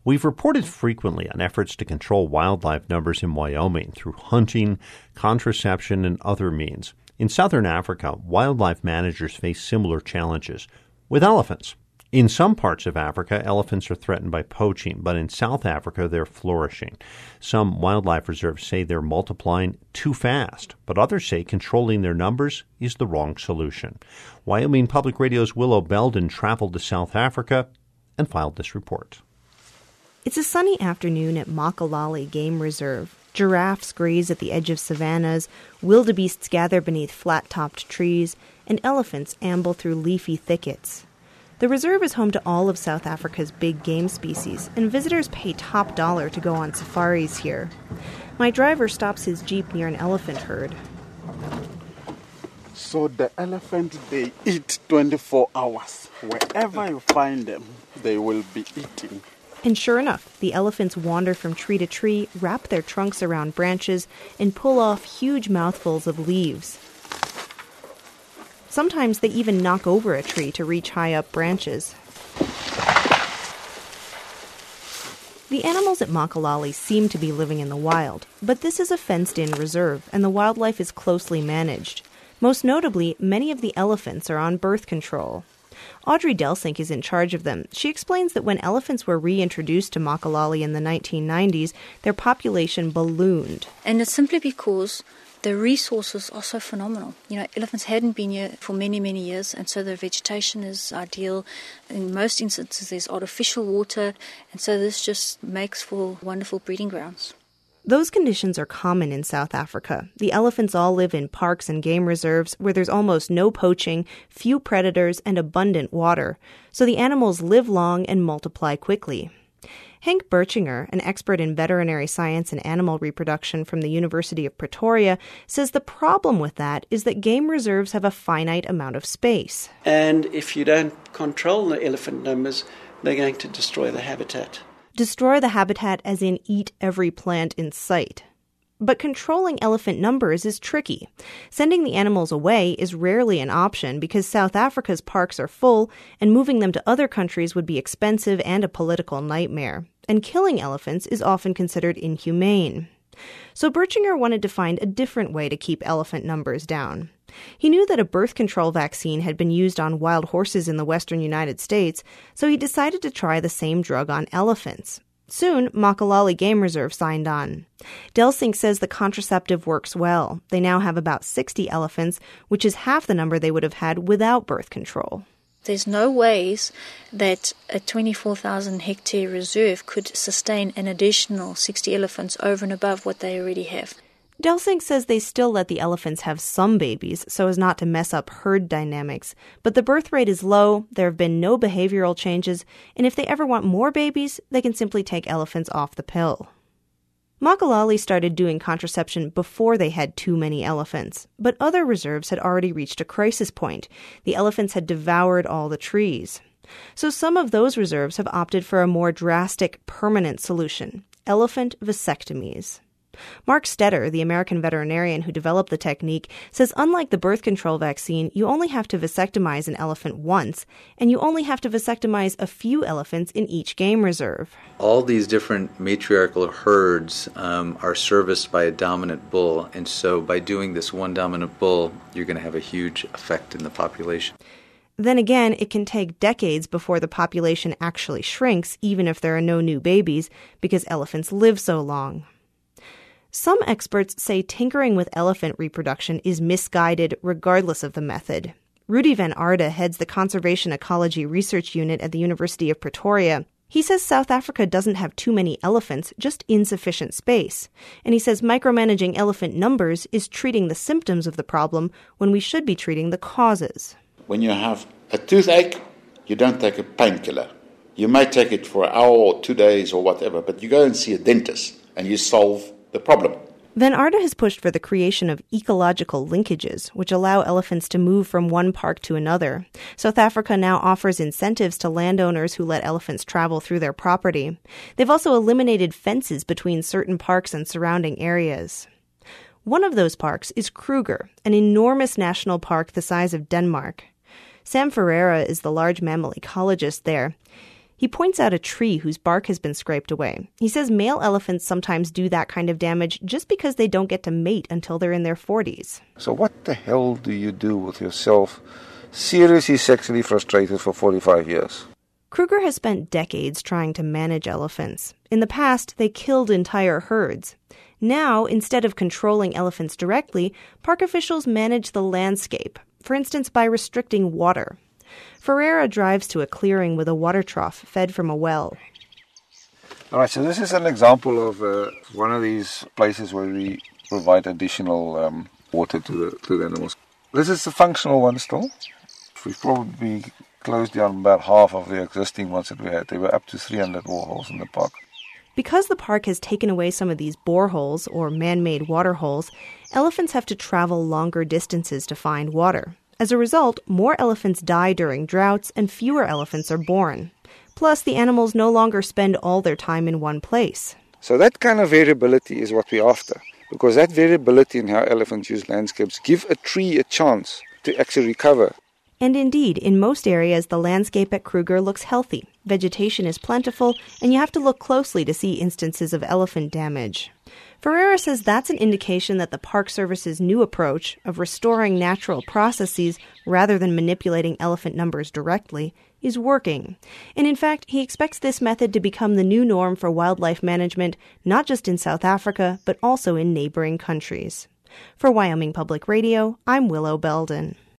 We've reported frequently on efforts to control wildlife numbers in Wyoming through hunting, contraception, and other means. In southern Africa, wildlife managers face similar challenges with elephants. In some parts of Africa, elephants are threatened by poaching, but in South Africa, they're flourishing. Some wildlife reserves say they're multiplying too fast, but others say controlling their numbers is the wrong solution. Wyoming Public Radio's Willow Belden traveled to South Africa and filed this report. It's a sunny afternoon at Makalali Game Reserve. Giraffes graze at the edge of savannas, wildebeests gather beneath flat-topped trees, and elephants amble through leafy thickets. The reserve is home to all of South Africa's big game species, and visitors pay top dollar to go on safaris here. My driver stops his jeep near an elephant herd. So the elephant, they eat 24 hours. Wherever you find them, they will be eating. And sure enough, the elephants wander from tree to tree, wrap their trunks around branches, and pull off huge mouthfuls of leaves. Sometimes they even knock over a tree to reach high up branches. The animals at Makalali seem to be living in the wild, but this is a fenced-in reserve, and the wildlife is closely managed. Most notably, many of the elephants are on birth control. Audrey Delsink is in charge of them. She explains that when elephants were reintroduced to Makalali in the 1990s, their population ballooned. And it's simply because the resources are so phenomenal. You know, elephants hadn't been here for many, many years, and so the vegetation is ideal. In most instances, there's artificial water, and so this just makes for wonderful breeding grounds. Those conditions are common in South Africa. The elephants all live in parks and game reserves where there's almost no poaching, few predators, and abundant water. So the animals live long and multiply quickly. Henk Berchinger, an expert in veterinary science and animal reproduction from the University of Pretoria, says the problem with that is that game reserves have a finite amount of space. And if you don't control the elephant numbers, they're going to destroy the habitat. Destroy the habitat as in eat every plant in sight. But controlling elephant numbers is tricky. Sending the animals away is rarely an option because South Africa's parks are full, and moving them to other countries would be expensive and a political nightmare. And killing elephants is often considered inhumane. So Berchinger wanted to find a different way to keep elephant numbers down. He knew that a birth control vaccine had been used on wild horses in the western United States, so he decided to try the same drug on elephants. Soon, Makalali Game Reserve signed on. Delsink says the contraceptive works well. They now have about 60 elephants, which is half the number they would have had without birth control. There's no ways that a 24,000 hectare reserve could sustain an additional 60 elephants over and above what they already have. Delsink says they still let the elephants have some babies so as not to mess up herd dynamics, but the birth rate is low, there have been no behavioral changes, and if they ever want more babies, they can simply take elephants off the pill. Makalali started doing contraception before they had too many elephants, but other reserves had already reached a crisis point. The elephants had devoured all the trees. So some of those reserves have opted for a more drastic, permanent solution: elephant vasectomies. Mark Stetter, the American veterinarian who developed the technique, says unlike the birth control vaccine, you only have to vasectomize an elephant once, and you only have to vasectomize a few elephants in each game reserve. All these different matriarchal herds are serviced by a dominant bull, and so by doing this one dominant bull, you're going to have a huge effect in the population. Then again, it can take decades before the population actually shrinks, even if there are no new babies, because elephants live so long. Some experts say tinkering with elephant reproduction is misguided regardless of the method. Rudy van Aarde heads the Conservation Ecology Research Unit at the University of Pretoria. He says South Africa doesn't have too many elephants, just insufficient space. And he says micromanaging elephant numbers is treating the symptoms of the problem when we should be treating the causes. When you have a toothache, you don't take a painkiller. You may take it for an hour or 2 days or whatever, but you go and see a dentist and you solve the problem. Van Aarde has pushed for the creation of ecological linkages, which allow elephants to move from one park to another. South Africa now offers incentives to landowners who let elephants travel through their property. They've also eliminated fences between certain parks and surrounding areas. One of those parks is Kruger, an enormous national park the size of Denmark. Sam Ferreira is the large mammal ecologist there. He points out a tree whose bark has been scraped away. He says male elephants sometimes do that kind of damage just because they don't get to mate until they're in their 40s. So what the hell do you do with yourself seriously sexually frustrated for 45 years? Kruger has spent decades trying to manage elephants. In the past, they killed entire herds. Now, instead of controlling elephants directly, park officials manage the landscape, for instance by restricting water. Ferreira drives to a clearing with a water trough fed from a well. All right, so this is an example of one of these places where we provide additional water to the animals. This is the functional one still. We've probably closed down about half of the existing ones that we had. There were up to 300 boreholes in the park. Because the park has taken away some of these boreholes, or man-made water holes, elephants have to travel longer distances to find water. As a result, more elephants die during droughts and fewer elephants are born. Plus, the animals no longer spend all their time in one place. So that kind of variability is what we're after, because that variability in how elephants use landscapes give a tree a chance to actually recover. And indeed, in most areas, the landscape at Kruger looks healthy. Vegetation is plentiful, and you have to look closely to see instances of elephant damage. Ferreira says that's an indication that the Park Service's new approach of restoring natural processes rather than manipulating elephant numbers directly is working. And in fact, he expects this method to become the new norm for wildlife management, not just in South Africa, but also in neighboring countries. For Wyoming Public Radio, I'm Willow Belden.